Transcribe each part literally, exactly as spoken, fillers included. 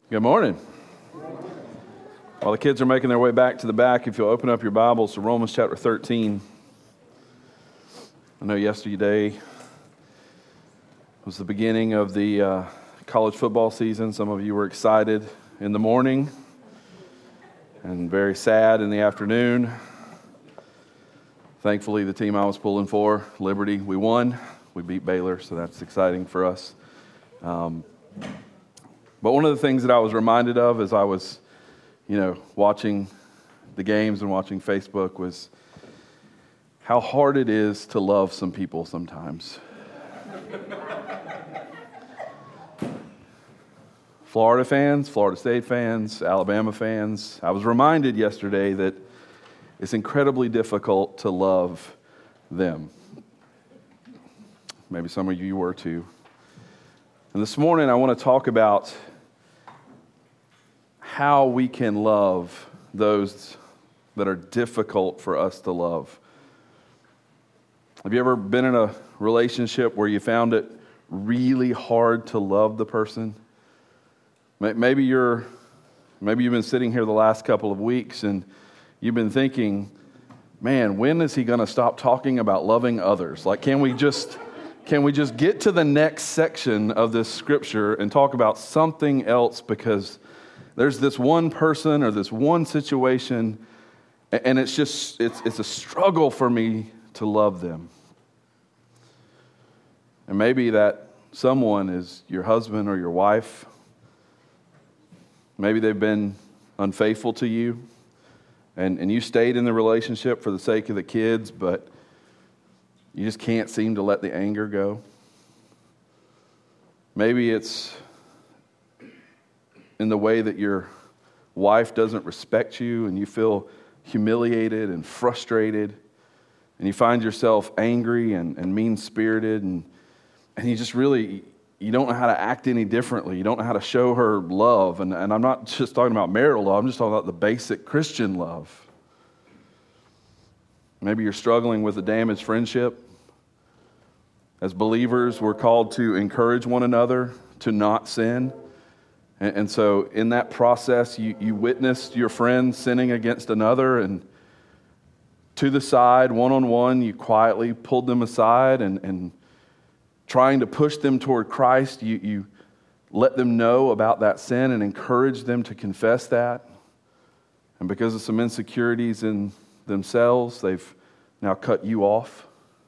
Good morning. While the kids are making their way back to the back, if you'll open up your Bibles to Romans chapter thirteen. I know yesterday was the beginning of the uh, college football season. Some of you were excited in the morning and very sad in the afternoon. Thankfully, the team I was pulling for, Liberty, we won. We beat Baylor, so that's exciting for us. Um, But one of the things that I was reminded of as I was, you know, watching the games and watching Facebook was how hard it is to love some people sometimes. Florida fans, Florida State fans, Alabama fans. I was reminded yesterday that it's incredibly difficult to love them. Maybe some of you were too. And this morning I want to talk about how we can love those that are difficult for us to love. Have you ever been in a relationship where you found it really hard to love the person? Maybe you're, maybe you've been sitting here the last couple of weeks and you've been thinking, man, when is he going to stop talking about loving others? Like, can we just, can we just get to the next section of this scripture and talk about something else? Because there's this one person or this one situation, and it's just, it's it's a struggle for me to love them. And maybe that someone is your husband or your wife. Maybe they've been unfaithful to you, and, and you stayed in the relationship for the sake of the kids, but you just can't seem to let the anger go. Maybe it's in the way that your wife doesn't respect you and you feel humiliated and frustrated and you find yourself angry and, and mean-spirited and, and you just really, you don't know how to act any differently. You don't know how to show her love. And, and I'm not just talking about marital love. I'm just talking about the basic Christian love. Maybe you're struggling with a damaged friendship. As believers, we're called to encourage one another to not sin. And so in that process, you, you witnessed your friend sinning against another, and to the side, one-on-one, you quietly pulled them aside and, and trying to push them toward Christ, you, you let them know about that sin and encourage them to confess that. And because of some insecurities in themselves, they've now cut you off,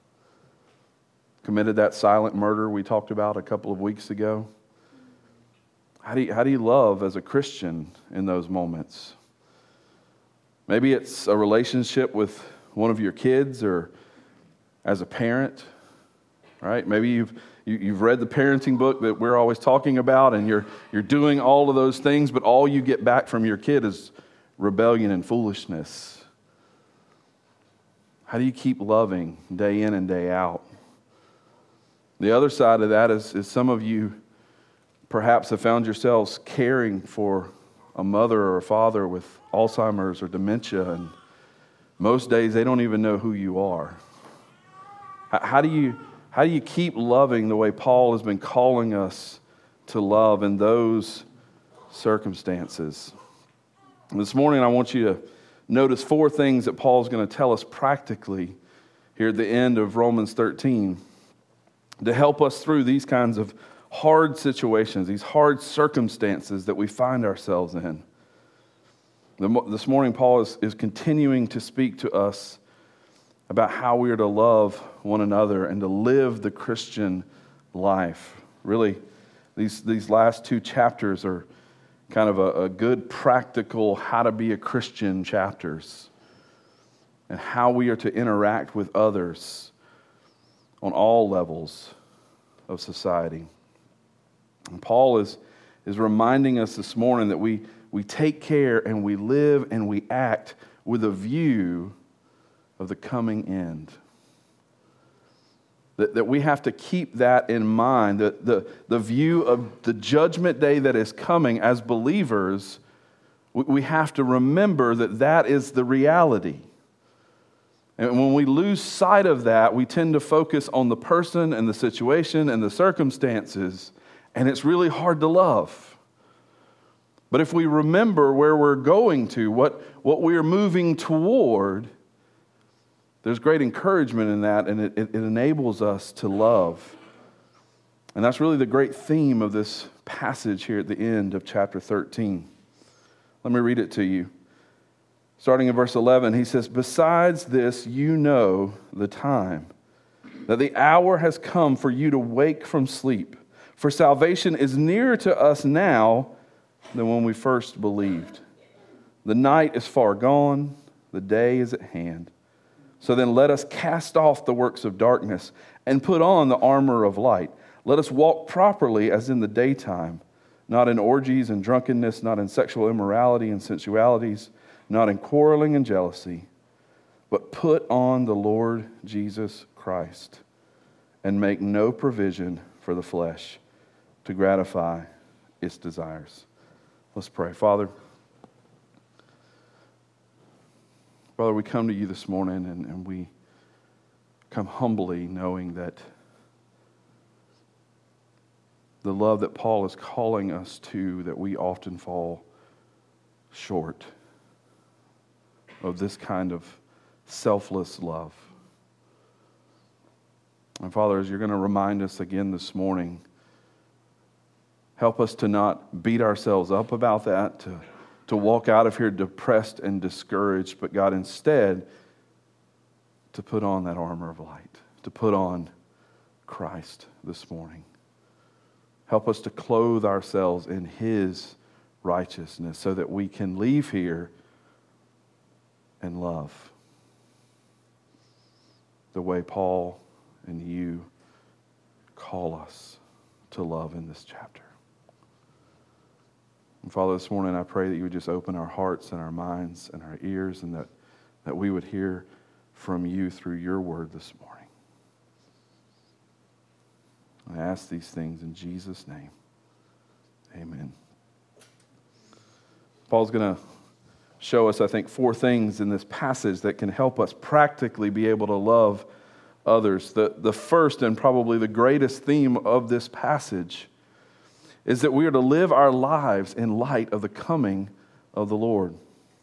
committed that silent murder we talked about a couple of weeks ago. How do you, how do you love as a Christian in those moments? Maybe it's a relationship with one of your kids or as a parent, right? Maybe you've you, you've read the parenting book that we're always talking about, and you're you're doing all of those things, but all you get back from your kid is rebellion and foolishness. How do you keep loving day in and day out? The other side of that is, is some of you perhaps have found yourselves caring for a mother or a father with Alzheimer's or dementia, and most days they don't even know who you are. How do you, how do you keep loving the way Paul has been calling us to love in those circumstances? And this morning I want you to notice four things that Paul's going to tell us practically here at the end of Romans thirteen to help us through these kinds of hard situations, these hard circumstances that we find ourselves in. This morning, Paul is, is continuing to speak to us about how we are to love one another and to live the Christian life. Really, these, these last two chapters are kind of a, a good practical how to be a Christian chapters and how we are to interact with others on all levels of society. And Paul is, is reminding us this morning that we, we take care and we live and we act with a view of the coming end. That, that we have to keep that in mind, that the, the view of the judgment day that is coming as believers, we, we have to remember that that is the reality. And when we lose sight of that, we tend to focus on the person and the situation and the circumstances, and it's really hard to love. But if we remember where we're going to, what, what we're moving toward, there's great encouragement in that, and it, it enables us to love. And that's really the great theme of this passage here at the end of chapter thirteen. Let me read it to you. Starting in verse eleven, he says, "Besides this, you know the time, that the hour has come for you to wake from sleep. For salvation is nearer to us now than when we first believed. The night is far gone, the day is at hand. So then let us cast off the works of darkness and put on the armor of light. Let us walk properly as in the daytime, not in orgies and drunkenness, not in sexual immorality and sensualities, not in quarreling and jealousy, but put on the Lord Jesus Christ and make no provision for the flesh to gratify its desires." Let's pray. Father, Father, we come to you this morning and, and we come humbly knowing that the love that Paul is calling us to, that we often fall short of this kind of selfless love. And Father, as you're going to remind us again this morning, help us to not beat ourselves up about that, to, to walk out of here depressed and discouraged, but God, instead, to put on that armor of light, to put on Christ this morning. Help us to clothe ourselves in His righteousness so that we can leave here and love the way Paul and you call us to love in this chapter. And Father, this morning I pray that you would just open our hearts and our minds and our ears, and that, that we would hear from you through your word this morning. I ask these things in Jesus' name. Amen. Paul's going to show us, I think, four things in this passage that can help us practically be able to love others. The, the first and probably the greatest theme of this passage is that we are to live our lives in light of the coming of the Lord.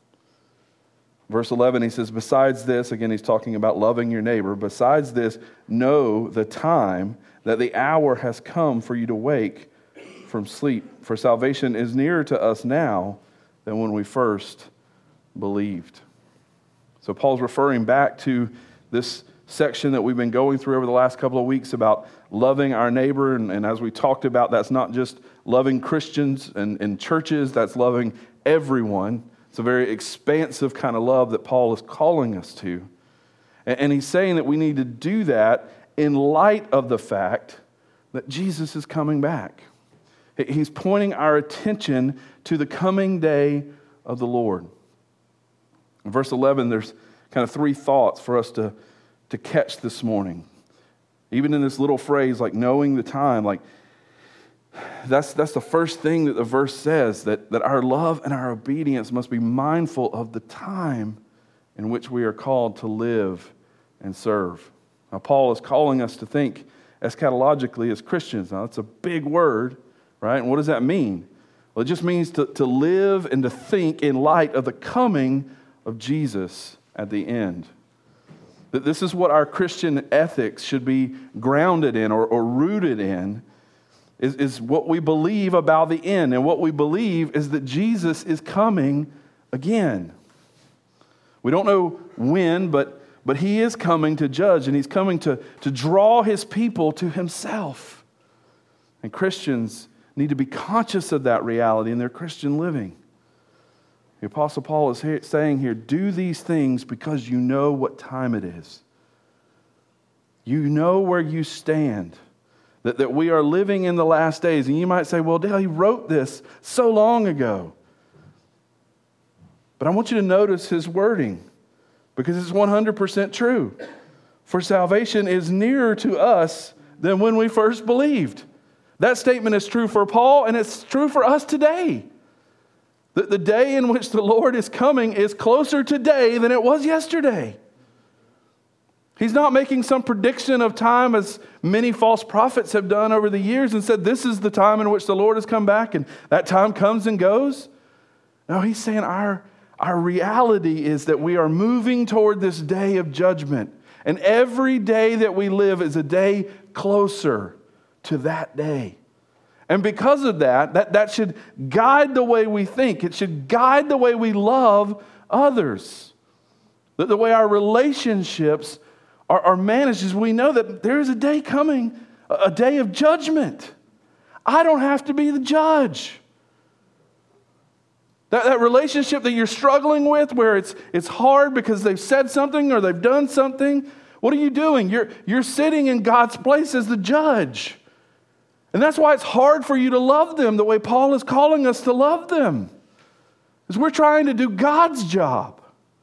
Verse eleven, he says, "Besides this," again he's talking about loving your neighbor, "besides this, know the time, that the hour has come for you to wake from sleep. For salvation is nearer to us now than when we first believed." So Paul's referring back to this section that we've been going through over the last couple of weeks about loving our neighbor. And, and as we talked about, that's not just loving Christians and, and churches, that's loving everyone. It's a very expansive kind of love that Paul is calling us to. And, and he's saying that we need to do that in light of the fact that Jesus is coming back. He's pointing our attention to the coming day of the Lord. In verse eleven, there's kind of three thoughts for us to, to catch this morning. Even in this little phrase, like knowing the time, like that's, that's the first thing that the verse says, that, that our love and our obedience must be mindful of the time in which we are called to live and serve. Now, Paul is calling us to think eschatologically as Christians. Now, that's a big word, right? And what does that mean? Well, it just means to, to live and to think in light of the coming of Jesus at the end. That this is what our Christian ethics should be grounded in or, or rooted in, is, is what we believe about the end. And what we believe is that Jesus is coming again. We don't know when, but, but He is coming to judge, and He's coming to, to draw His people to Himself. And Christians need to be conscious of that reality in their Christian living. The Apostle Paul is here, saying here, do these things because you know what time it is. You know where you stand. That, that we are living in the last days. And you might say, well, Dale, he wrote this so long ago. But I want you to notice his wording, because it's one hundred percent true. For salvation is nearer to us than when we first believed. That statement is true for Paul, and it's true for us today. That the day in which the Lord is coming is closer today than it was yesterday. He's not making some prediction of time, as many false prophets have done over the years and said, this is the time in which the Lord has come back, and that time comes and goes. No, he's saying our, our reality is that we are moving toward this day of judgment. And every day that we live is a day closer to that day. And because of that, that, that should guide the way we think. It should guide the way we love others. The, the way our relationships are, are managed is we know that there is a day coming, a, a day of judgment. I don't have to be the judge. That, that relationship that you're struggling with where it's, it's hard because they've said something or they've done something, what are you doing? You're, you're sitting in God's place as the judge. And that's why it's hard for you to love them the way Paul is calling us to love them. Because we're trying to do God's job.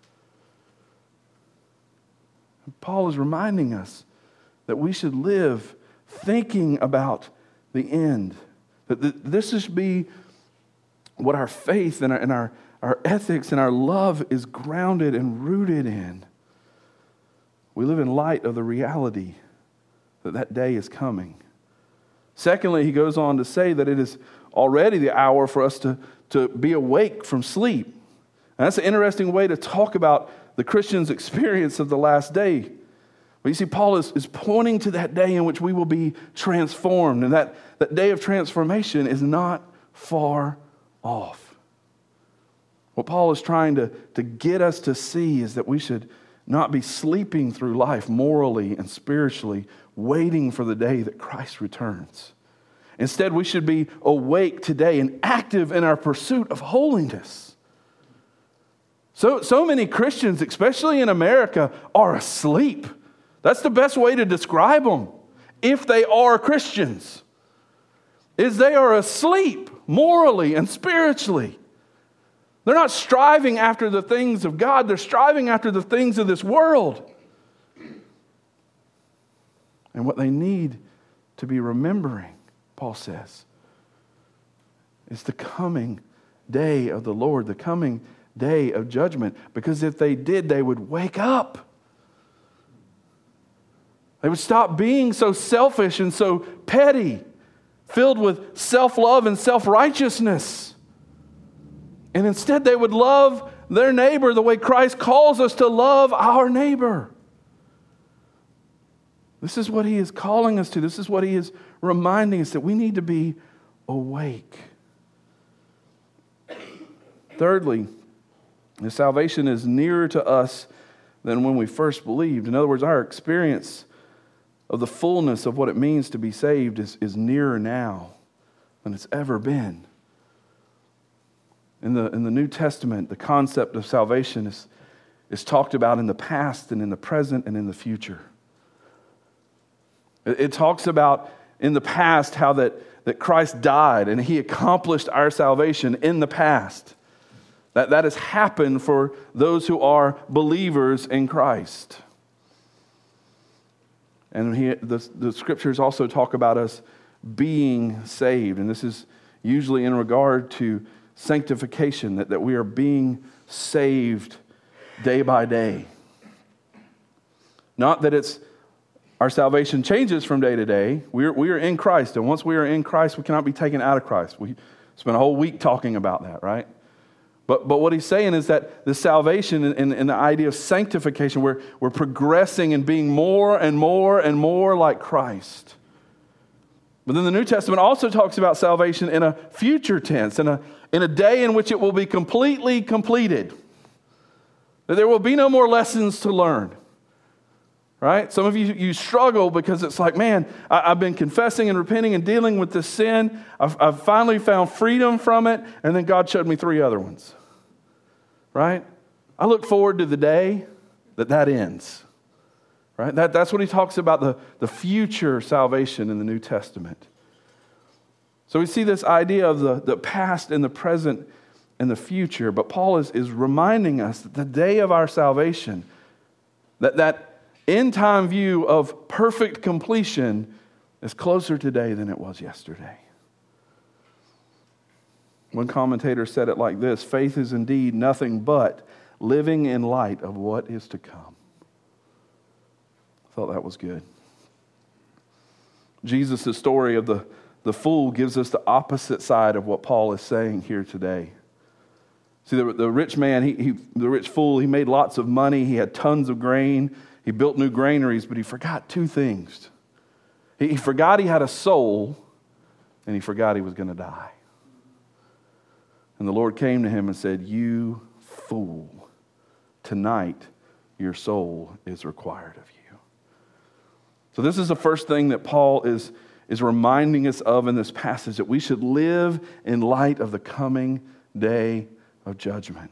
And Paul is reminding us that we should live thinking about the end. That this should be what our faith and our, and our, our ethics and our love is grounded and rooted in. We live in light of the reality that that day is coming. Secondly, he goes on to say that it is already the hour for us to, to be awake from sleep. And that's an interesting way to talk about the Christian's experience of the last day. But you see, Paul is, is pointing to that day in which we will be transformed. And that, that day of transformation is not far off. What Paul is trying to, to get us to see is that we should not be sleeping through life morally and spiritually, waiting for the day that Christ returns. Instead, we should be awake today and active in our pursuit of holiness. So, so many Christians, especially in America, are asleep. That's the best way to describe them, if they are Christians, is they are asleep morally and spiritually. They're not striving after the things of God. They're striving after the things of this world. And what they need to be remembering, Paul says, is the coming day of the Lord, the coming day of judgment. Because if they did, they would wake up. They would stop being so selfish and so petty, filled with self-love and self-righteousness. And instead they would love their neighbor the way Christ calls us to love our neighbor. This is what he is calling us to. This is what he is reminding us, that we need to be awake. Thirdly, the salvation is nearer to us than when we first believed. In other words, our experience of the fullness of what it means to be saved is, is nearer now than it's ever been. In the, in the New Testament, the concept of salvation is, is talked about in the past and in the present and in the future. It, it talks about in the past how that, that Christ died and he accomplished our salvation in the past. That, that has happened for those who are believers in Christ. And he, the, the scriptures also talk about us being saved. And this is usually in regard to sanctification, that, that we are being saved day by day. Not that it's our salvation changes from day to day. We are, we are in Christ, and once we are in Christ, we cannot be taken out of Christ. We spent a whole week talking about that, right? But but what he's saying is that the salvation and, and the idea of sanctification, we're, we're progressing and being more and more and more like Christ. But then the New Testament also talks about salvation in a future tense, in a, in a day in which it will be completely completed. That there will be no more lessons to learn. Right? Some of you, you struggle because it's like, man, I, I've been confessing and repenting and dealing with this sin. I've, I've finally found freedom from it, and then God showed me three other ones. Right? I look forward to the day that that ends. Right? That, that's what he talks about, the, the future salvation in the New Testament. So we see this idea of the, the past and the present and the future. But Paul is, is reminding us that the day of our salvation, that that end-time view of perfect completion is closer today than it was yesterday. One commentator said it like this: faith is indeed nothing but living in light of what is to come. I thought that was good. Jesus' story of the, the fool gives us the opposite side of what Paul is saying here today. See, the, the rich man, he, he, the rich fool, he made lots of money. He had tons of grain. He built new granaries, but he forgot two things. He, he forgot he had a soul, and he forgot he was going to die. And the Lord came to him and said, "You fool, tonight your soul is required of you." So this is the first thing that Paul is, is reminding us of in this passage, that we should live in light of the coming day of judgment.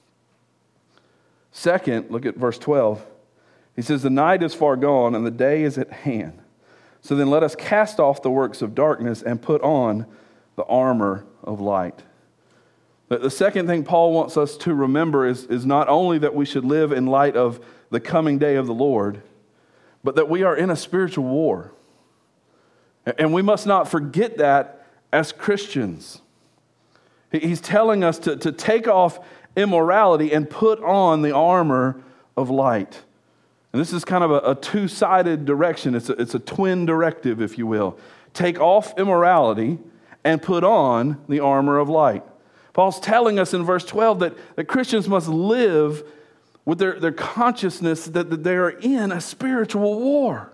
Second, look at verse twelve. He says, "The night is far gone and the day is at hand. So then let us cast off the works of darkness and put on the armor of light." The second thing Paul wants us to remember is, is not only that we should live in light of the coming day of the Lord, but that we are in a spiritual war. And we must not forget that as Christians. He's telling us to, to take off immorality and put on the armor of light. And this is kind of a, a two-sided direction. It's a, it's a twin directive, if you will. Take off immorality and put on the armor of light. Paul's telling us in verse twelve that, that Christians must live with their, their consciousness that, that they are in a spiritual war.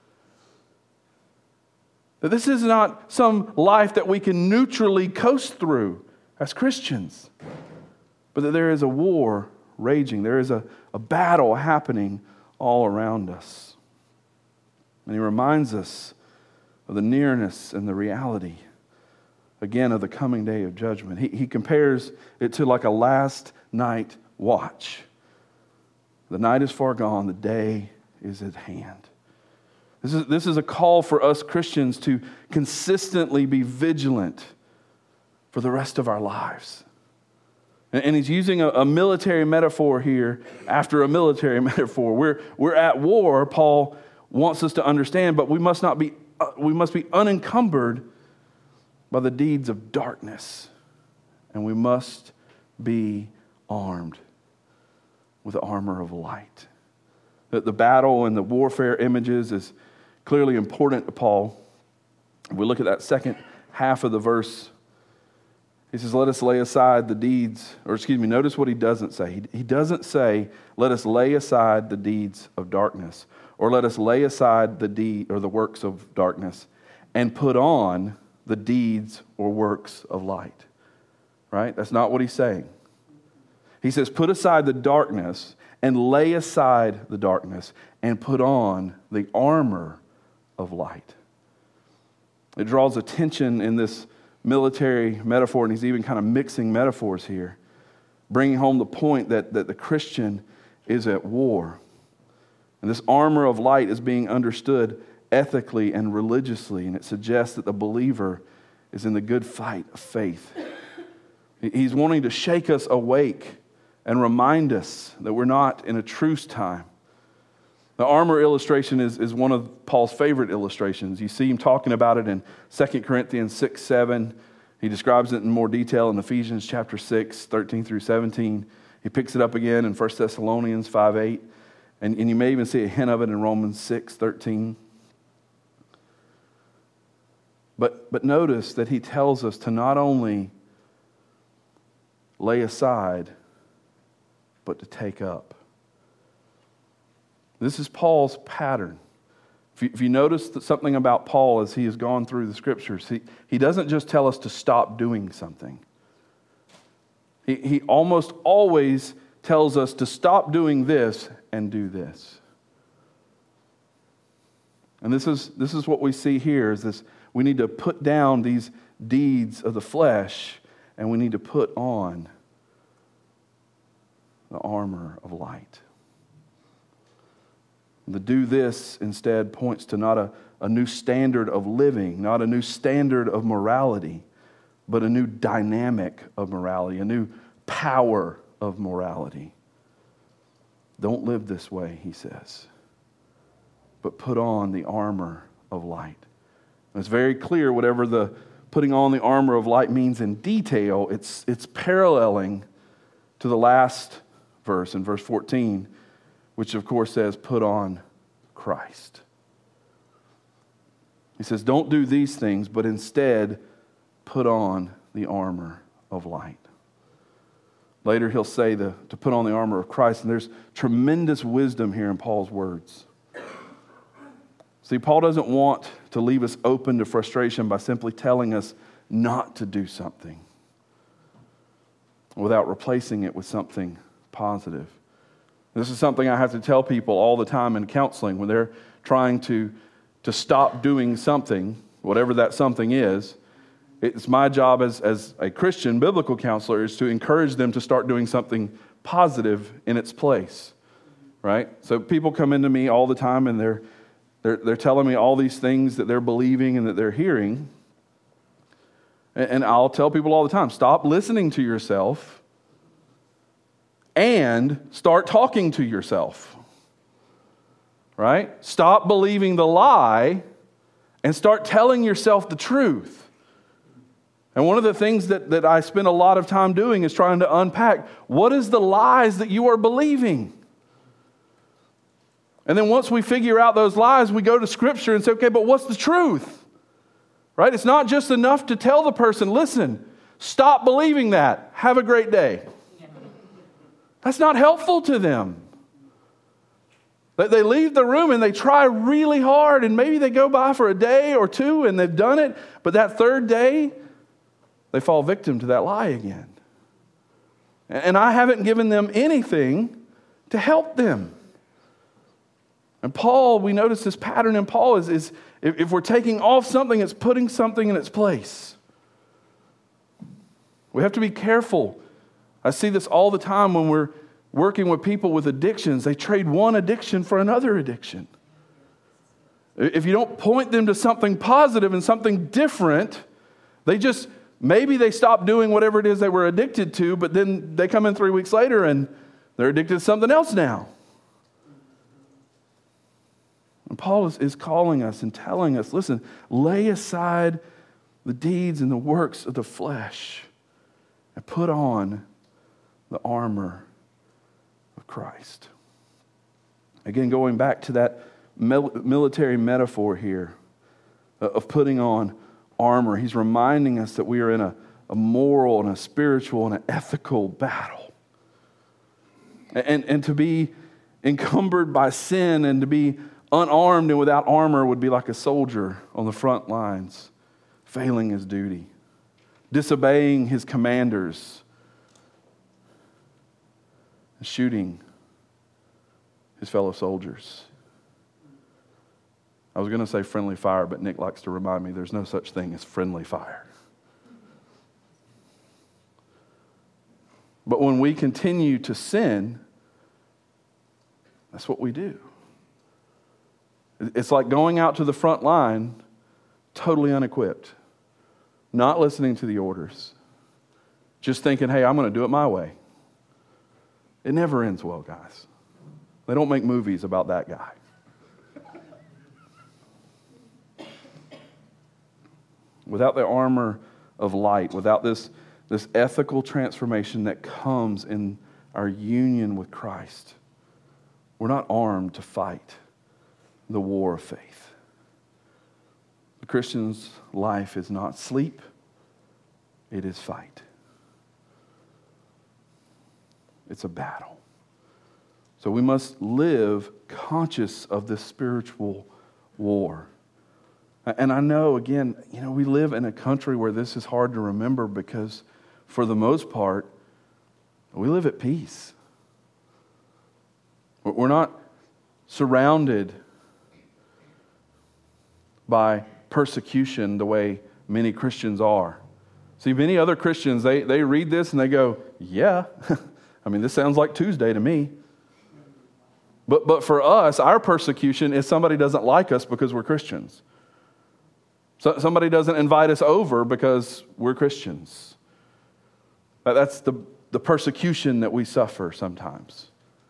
That this is not some life that we can neutrally coast through as Christians, but that there is a war raging. There is a, a battle happening all around us. And he reminds us of the nearness and the reality, again, of the coming day of judgment. He, he compares it to like a last night watch. The night is far gone, the day is at hand. This is, this is a call for us Christians to consistently be vigilant for the rest of our lives. And, and he's using a, a military metaphor here after a military metaphor. We're, we're at war, Paul wants us to understand, but we must not be, uh, we must be unencumbered by the deeds of darkness. And we must be armed with the armor of light. The, the battle and the warfare images is clearly important to Paul. If we look at that second half of the verse, he says, let us lay aside the deeds, or excuse me, notice what he doesn't say. He, he doesn't say, let us lay aside the deeds of darkness, or let us lay aside the deed or the works of darkness and put on the deeds or works of light. Right? That's not what he's saying. He says, put aside the darkness and lay aside the darkness and put on the armor of light. It draws attention in this military metaphor, and he's even kind of mixing metaphors here, bringing home the point that, that the Christian is at war. And this armor of light is being understood ethically and religiously, and it suggests that the believer is in the good fight of faith. He's wanting to shake us awake and remind us that we're not in a truce time. The armor illustration is, is one of Paul's favorite illustrations. You see him talking about it in Second Corinthians six, seven. He describes it in more detail in Ephesians chapter six, thirteen through seventeen. He picks it up again in First Thessalonians five, eight. And, and you may even see a hint of it in Romans six, thirteen. But, but notice that he tells us to not only lay aside, but to take up. This is Paul's pattern. If you, if you notice that something about Paul as he has gone through the scriptures, he, he doesn't just tell us to stop doing something. He, he almost always tells us to stop doing this and do this. And this is, this is what we see here, is this: we need to put down these deeds of the flesh, and we need to put on the armor of light. The do this instead points to not a, a new standard of living, not a new standard of morality, but a new dynamic of morality, a new power of morality. Don't live this way, he says, but put on the armor of light. And it's very clear whatever the putting on the armor of light means in detail, it's, it's paralleling to the last verse in verse fourteen, which of course says, put on Christ. He says, don't do these things, but instead put on the armor of light. Later he'll say the, to put on the armor of Christ, and there's tremendous wisdom here in Paul's words. See, Paul doesn't want to leave us open to frustration by simply telling us not to do something without replacing it with something positive. This is something I have to tell people all the time in counseling when they're trying to, to stop doing something, whatever that something is. It's my job as, as a Christian biblical counselor is to encourage them to start doing something positive in its place, right? So people come into me all the time and they're They're, they're telling me all these things that they're believing and that they're hearing. And, and I'll tell people all the time, stop listening to yourself and start talking to yourself. Right? Stop believing the lie and start telling yourself the truth. And one of the things that, that I spend a lot of time doing is trying to unpack, what is the lies that you are believing? And then once we figure out those lies, we go to Scripture and say, okay, but what's the truth? Right? It's not just enough to tell the person, listen, stop believing that. Have a great day. That's not helpful to them. They leave the room and they try really hard, and maybe they go by for a day or two and they've done it, but that third day, they fall victim to that lie again. And I haven't given them anything to help them. And Paul, we notice this pattern in Paul is, is if, if we're taking off something, it's putting something in its place. We have to be careful. I see this all the time when we're working with people with addictions. They trade one addiction for another addiction. If you don't point them to something positive and something different, they just, maybe they stop doing whatever it is they were addicted to, but then they come in three weeks later and they're addicted to something else now. And Paul is, is calling us and telling us, listen, lay aside the deeds and the works of the flesh and put on the armor of Christ. Again, going back to that mil- military metaphor here of putting on armor, he's reminding us that we are in a, a moral and a spiritual and an ethical battle. And, and to be encumbered by sin and to be unarmed and without armor would be like a soldier on the front lines, failing his duty, disobeying his commanders, and shooting his fellow soldiers. I was going to say friendly fire, but Nick likes to remind me there's no such thing as friendly fire. But when we continue to sin, that's what we do. It's like going out to the front line totally unequipped, not listening to the orders, just thinking, hey, I'm going to do it my way. It never ends well, guys. They don't make movies about that guy. Without the armor of light, without this, this ethical transformation that comes in our union with Christ, we're not armed to fight the war of faith. The Christian's life is not sleep, it is fight. It's a battle. So we must live conscious of this spiritual war. And I know, again, you know, we live in a country where this is hard to remember because for the most part, we live at peace. We're not surrounded by persecution the way many Christians are. See, many other Christians, they, they read this and they go, yeah, I mean, this sounds like Tuesday to me. But, but for us, our persecution is somebody doesn't like us because we're Christians. So, somebody doesn't invite us over because we're Christians. That's the, the persecution that we suffer sometimes.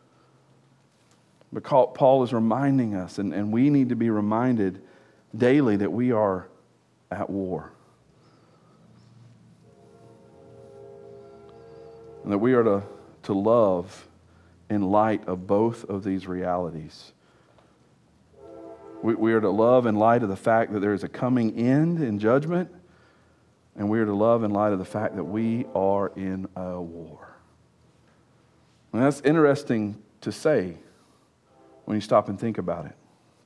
But Paul is reminding us, and, and we need to be reminded daily that we are at war. And that we are to, to love in light of both of these realities. We, we are to love in light of the fact that there is a coming end in judgment, and we are to love in light of the fact that we are in a war. And that's interesting to say when you stop and think about it.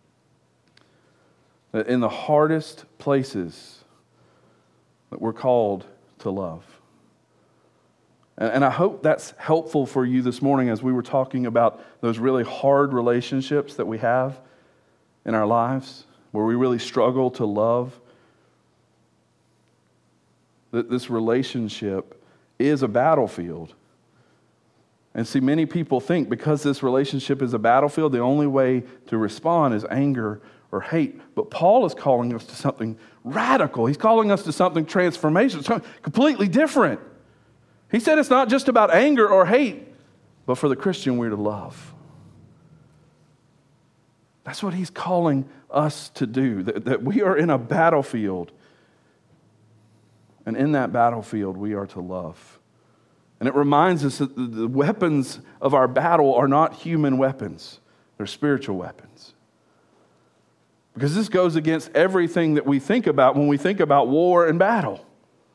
That in the hardest places that we're called to love. And I hope that's helpful for you this morning as we were talking about those really hard relationships that we have in our lives, where we really struggle to love. That this relationship is a battlefield. And see, many people think because this relationship is a battlefield, the only way to respond is anger or hate. But Paul is calling us to something radical. He's calling us to something transformational, something completely different. He said it's not just about anger or hate, but for the Christian, we're to love. That's what he's calling us to do, that, that we are in a battlefield. And in that battlefield, we are to love. And it reminds us that the weapons of our battle are not human weapons. They're spiritual weapons. Because this goes against everything that we think about when we think about war and battle.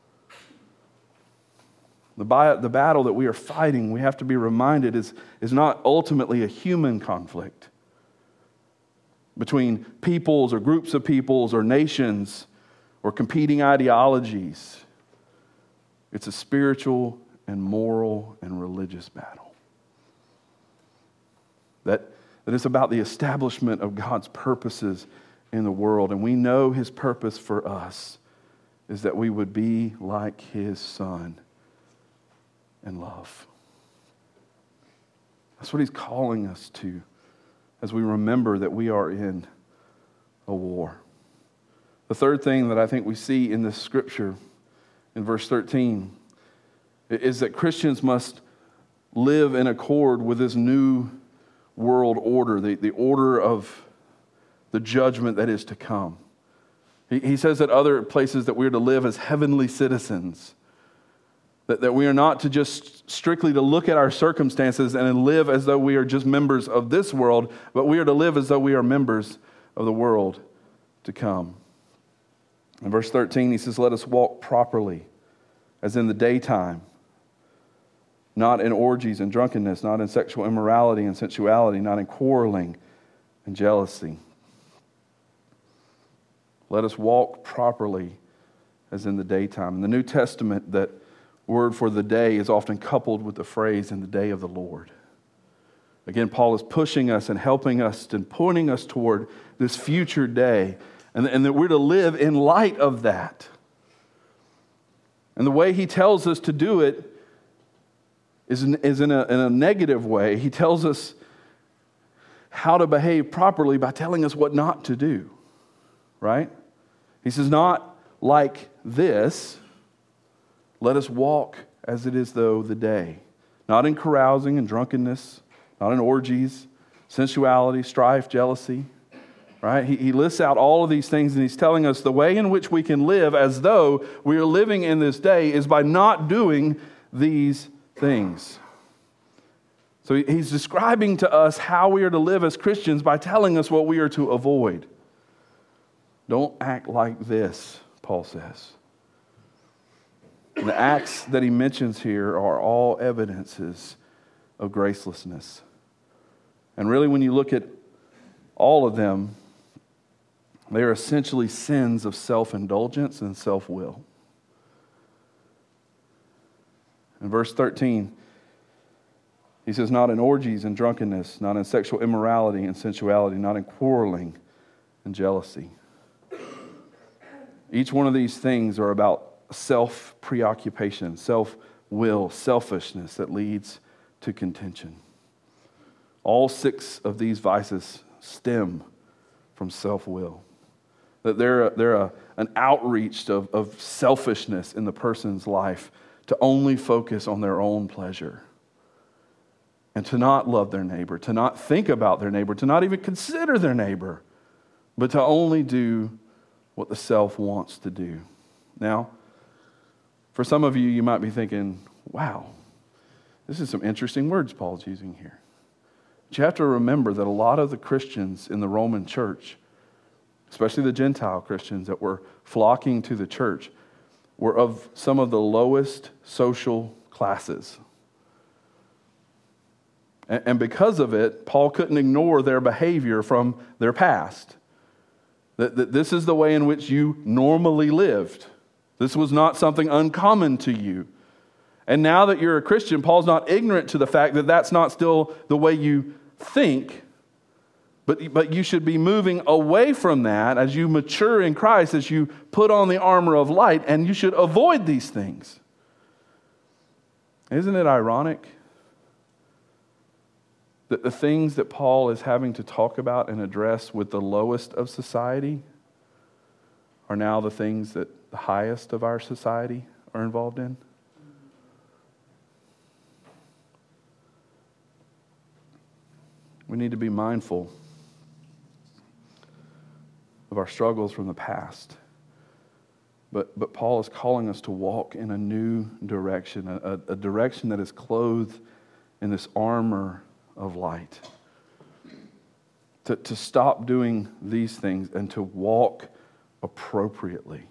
The, bi- the battle that we are fighting, we have to be reminded, is, is not ultimately a human conflict between peoples or groups of peoples or nations or competing ideologies. It's a spiritual and moral and religious battle. That, that is about the establishment of God's purposes in the world. And we know His purpose for us is that we would be like His Son in love. That's what He's calling us to as we remember that we are in a war. The third thing that I think we see in this scripture in verse thirteen is that Christians must live in accord with this new world order, the, the order of the judgment that is to come. He, he says at other places that we are to live as heavenly citizens. That, that we are not to just strictly to look at our circumstances and live as though we are just members of this world, but we are to live as though we are members of the world to come. In verse thirteen, he says, let us walk properly, as in the daytime, not in orgies and drunkenness, not in sexual immorality and sensuality, not in quarreling and jealousy. Let us walk properly as in the daytime. In the New Testament, that word for the day is often coupled with the phrase in the day of the Lord. Again, Paul is pushing us and helping us and pointing us toward this future day, and, and that we're to live in light of that. And the way he tells us to do it is in, is in, a, in a negative way. He tells us how to behave properly by telling us what not to do, right? He says, not like this. Let us walk as it is though the day, not in carousing and drunkenness, not in orgies, sensuality, strife, jealousy, right? He, he lists out all of these things, and he's telling us the way in which we can live as though we are living in this day is by not doing these things. So he's describing to us how we are to live as Christians by telling us what we are to avoid. Don't act like this, Paul says. And the acts that he mentions here are all evidences of gracelessness. And really, when you look at all of them, they are essentially sins of self-indulgence and self-will. In verse thirteen, he says, not in orgies and drunkenness, not in sexual immorality and sensuality, not in quarreling and jealousy. Each one of these things are about self-preoccupation, self-will, selfishness that leads to contention. All six of these vices stem from self-will. That they're, they're a, an outreach of, of selfishness in the person's life to only focus on their own pleasure and to not love their neighbor, to not think about their neighbor, to not even consider their neighbor, but to only do what the self wants to do. Now, for some of you, you might be thinking, wow, this is some interesting words Paul's using here. But you have to remember that a lot of the Christians in the Roman church, especially the Gentile Christians that were flocking to the church, were of some of the lowest social classes. And, and because of it, Paul couldn't ignore their behavior from their past. That, that this is the way in which you normally lived. This was not something uncommon to you. And now that you're a Christian, Paul's not ignorant to the fact that that's not still the way you think, but, but you should be moving away from that as you mature in Christ, as you put on the armor of light, and you should avoid these things. Isn't it ironic that the things that Paul is having to talk about and address with the lowest of society are now the things that the highest of our society are involved in? We need to be mindful of our struggles from the past. But, but Paul is calling us to walk in a new direction, a, a direction that is clothed in this armor of light. To, to stop doing these things and to walk appropriately.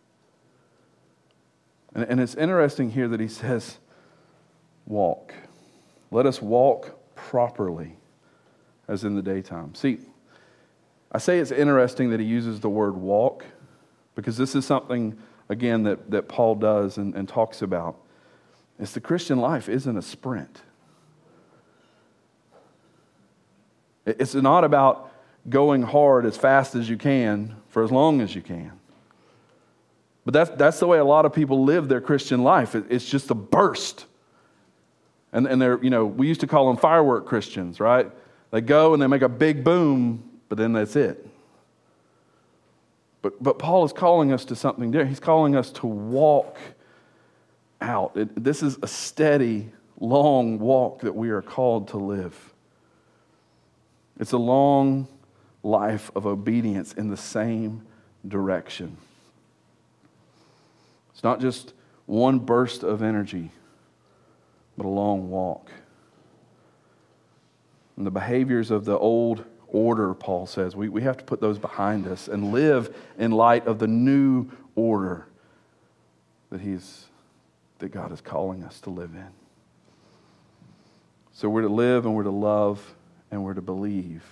And, and it's interesting here that he says, walk. Let us walk properly as in the daytime. See, I say it's interesting that he uses the word walk because this is something, again, that, that Paul does and, and talks about. It's the Christian life isn't a sprint. It's not about going hard as fast as you can for as long as you can. But that's, that's the way a lot of people live their Christian life. It's just a burst. And, and they're, you know, we used to call them firework Christians, right? They go and they make a big boom, but then that's it. But, but Paul is calling us to something different. He's calling us to walk out. It, this is a steady, long walk that we are called to live. It's a long life of obedience in the same direction. It's not just one burst of energy, but a long walk. And the behaviors of the old order, Paul says, we, we have to put those behind us and live in light of the new order that He's that God is calling us to live in. So we're to live and we're to love and we're to believe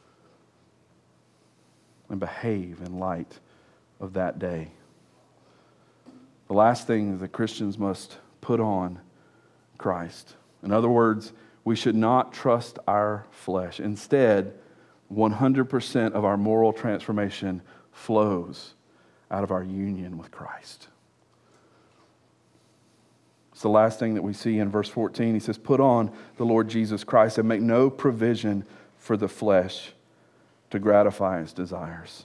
and behave in light of that day. The last thing is that Christians must put on Christ. In other words, we should not trust our flesh. Instead, one hundred percent of our moral transformation flows out of our union with Christ. It's the last thing that we see in verse fourteen. He says, put on the Lord Jesus Christ and make no provision for the flesh to gratify its desires.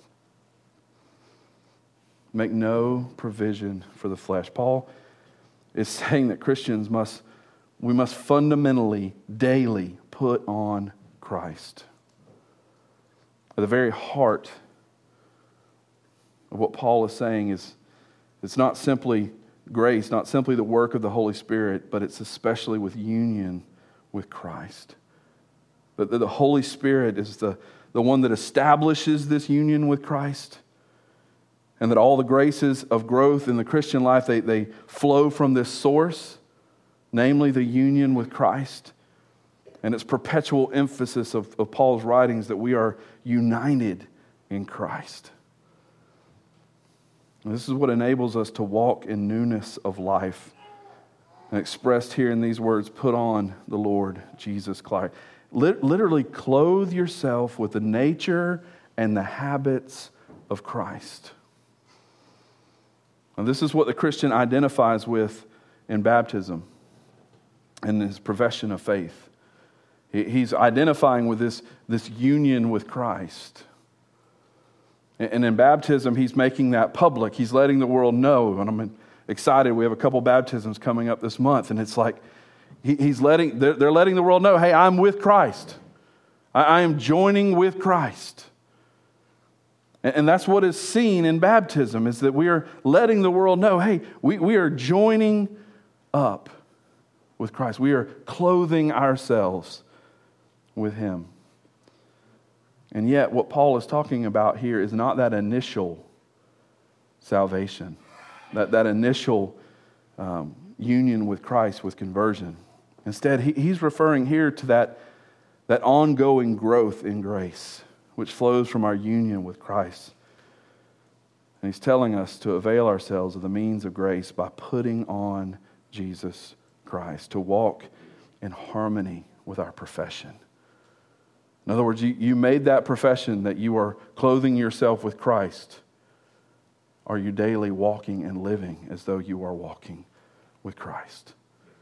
Make no provision for the flesh. Paul is saying that Christians must, we must fundamentally, daily put on Christ. At the very heart of what Paul is saying is, it's not simply grace, not simply the work of the Holy Spirit, but it's especially with union with Christ. That the Holy Spirit is the, the one that establishes this union with Christ, and that all the graces of growth in the Christian life, they, they flow from this source, namely the union with Christ. And it's perpetual emphasis of, of Paul's writings that we are united in Christ. And this is what enables us to walk in newness of life. And expressed here in these words, put on the Lord Jesus Christ. Literally clothe yourself with the nature and the habits of Christ. And this is what the Christian identifies with in baptism and his profession of faith. He's identifying with this, this union with Christ. And in baptism, he's making that public. He's letting the world know. And I'm excited. We have a couple baptisms coming up this month. And it's like, he's letting, they're, they're letting the world know, hey, I'm with Christ. I, I am joining with Christ. And, and that's what is seen in baptism, is that we are letting the world know, hey, we, we are joining up with Christ. We are clothing ourselves with Him. And yet, what Paul is talking about here is not that initial salvation, that, that initial um, union with Christ with conversion. Instead, he, he's referring here to that, that ongoing growth in grace, which flows from our union with Christ. And he's telling us to avail ourselves of the means of grace by putting on Jesus Christ, to walk in harmony with our profession. In other words, you, you made that profession that you are clothing yourself with Christ. Are you daily walking and living as though you are walking with Christ?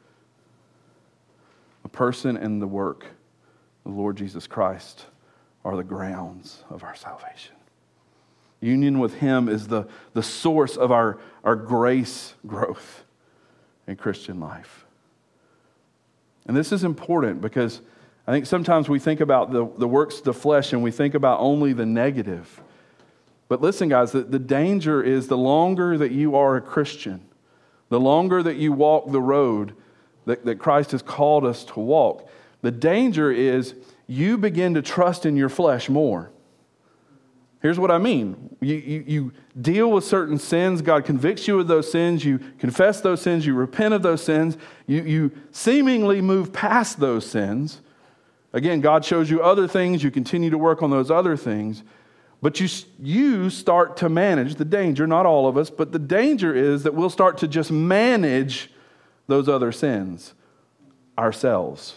The person and the work of the Lord Jesus Christ are the grounds of our salvation. Union with Him is the, the source of our, our grace growth in Christian life. And this is important because I think sometimes we think about the, the works of the flesh and we think about only the negative. But listen, guys, the, the danger is the longer that you are a Christian, the longer that you walk the road that, that Christ has called us to walk, the danger is you begin to trust in your flesh more. Here's what I mean. You, you, you deal with certain sins. God convicts you of those sins. You confess those sins. You repent of those sins. You, you seemingly move past those sins. Again, God shows you other things. You continue to work on those other things. But you, you start to manage the danger, not all of us, but the danger is that we'll start to just manage those other sins ourselves.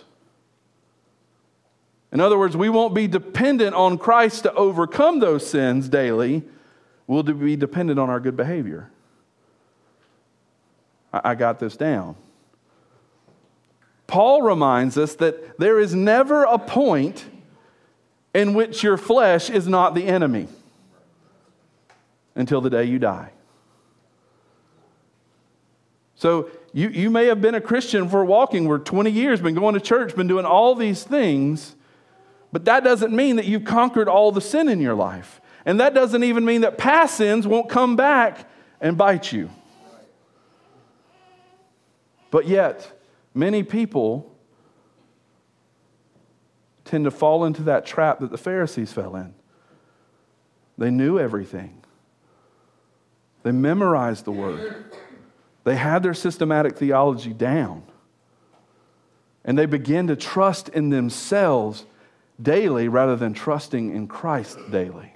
In other words, we won't be dependent on Christ to overcome those sins daily. We'll be dependent on our good behavior. I got this down. Paul reminds us that there is never a point in which your flesh is not the enemy until the day you die. So you, you may have been a Christian for walking for twenty years, been going to church, been doing all these things, but that doesn't mean that you've conquered all the sin in your life. And that doesn't even mean that past sins won't come back and bite you. But yet, many people tend to fall into that trap that the Pharisees fell in. They knew everything. They memorized the word. They had their systematic theology down. And they began to trust in themselves daily rather than trusting in Christ daily.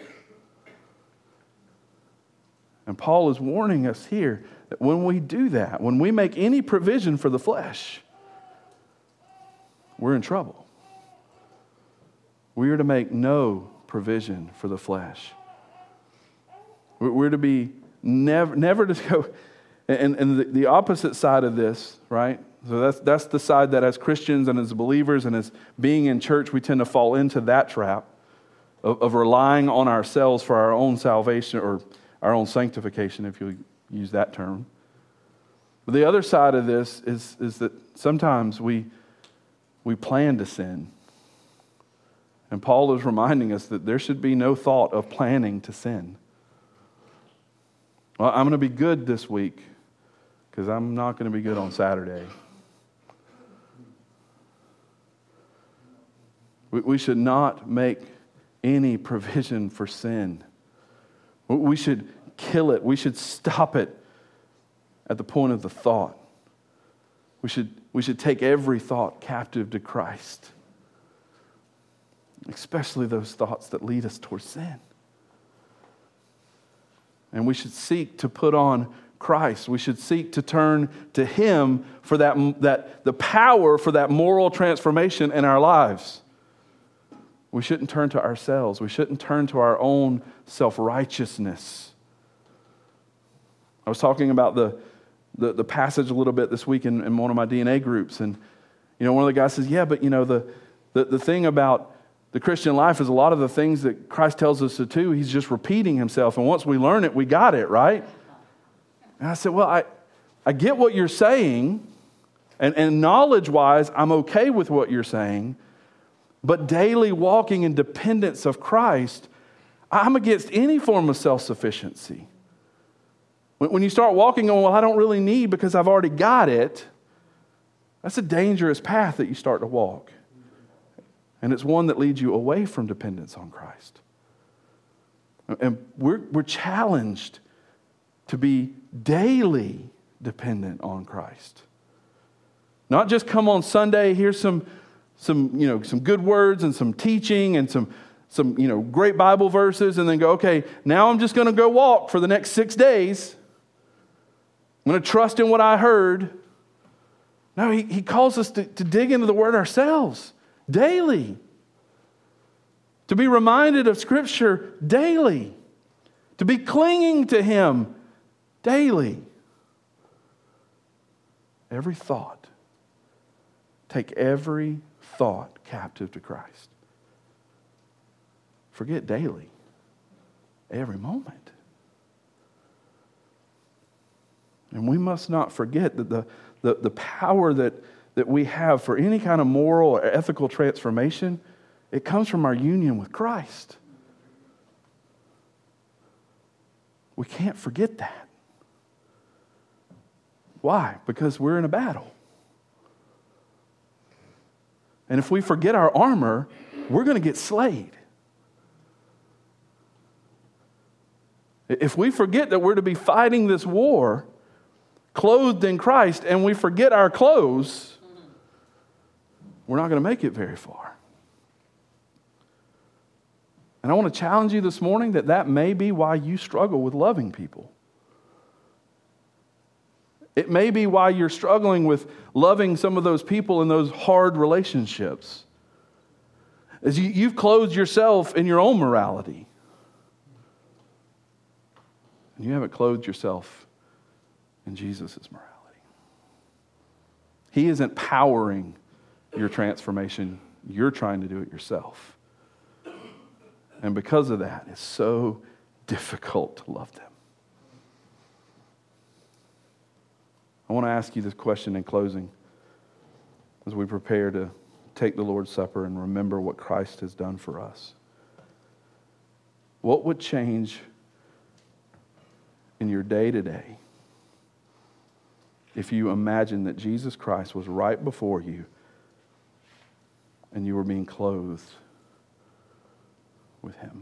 And Paul is warning us here that when we do that, when we make any provision for the flesh, we're in trouble. We are to make no provision for the flesh. We're to be never, never to go, and, and the, the opposite side of this, right? So that's that's the side that as Christians and as believers and as being in church, we tend to fall into that trap of, of relying on ourselves for our own salvation or our own sanctification, if you use that term. But the other side of this is, is that sometimes we we plan to sin. And Paul is reminding us that there should be no thought of planning to sin. Well, I'm going to be good this week because I'm not going to be good on Saturday. We, we should not make any provision for sin. We should kill it. We should stop it at the point of the thought. We should, we should take every thought captive to Christ, especially those thoughts that lead us towards sin. And we should seek to put on Christ. We should seek to turn to Him for that, that the power for that moral transformation in our lives. We shouldn't turn to ourselves. We shouldn't turn to our own self-righteousness. I was talking about the, the, the passage a little bit this week in, in one of my D N A groups. And, you know, one of the guys says, yeah, but, you know, the, the, the thing about the Christian life is a lot of the things that Christ tells us to do, He's just repeating Himself. And once we learn it, we got it, right? And I said, well, I, I get what you're saying. And, and knowledge-wise, I'm okay with what you're saying. But daily walking in dependence of Christ, I'm against any form of self-sufficiency. When, when you start walking on, well, I don't really need because I've already got it, that's a dangerous path that you start to walk. And it's one that leads you away from dependence on Christ. And we're, we're challenged to be daily dependent on Christ. Not just come on Sunday, here's some, some, you know, some good words and some teaching and some, some, you know, great Bible verses, and then go, okay, now I'm just going to go walk for the next six days. I'm going to trust in what I heard. No, he, he calls us to, to dig into the Word ourselves daily. To be reminded of Scripture daily. To be clinging to Him daily. Every thought. Take every thought captive to Christ. Forget daily. Every moment. And we must not forget that the, the, the power that, that we have for any kind of moral or ethical transformation, it comes from our union with Christ. We can't forget that. Why? Because we're in a battle. And if we forget our armor, we're going to get slayed. If we forget that we're to be fighting this war clothed in Christ and we forget our clothes, we're not going to make it very far. And I want to challenge you this morning that that may be why you struggle with loving people. It may be why you're struggling with loving some of those people in those hard relationships. As you, you've clothed yourself in your own morality. And you haven't clothed yourself in Jesus' morality. He isn't powering your transformation. You're trying to do it yourself. And because of that, it's so difficult to love them. I want to ask you this question in closing as we prepare to take the Lord's Supper and remember what Christ has done for us. What would change in your day-to-day if you imagine that Jesus Christ was right before you and you were being clothed with Him?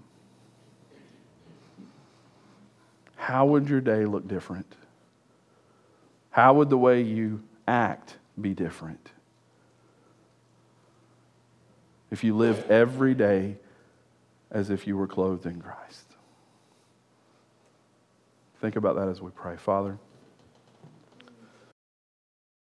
How would your day look different? How would the way you act be different if you lived every day as if you were clothed in Christ? Think about that as we pray. Father,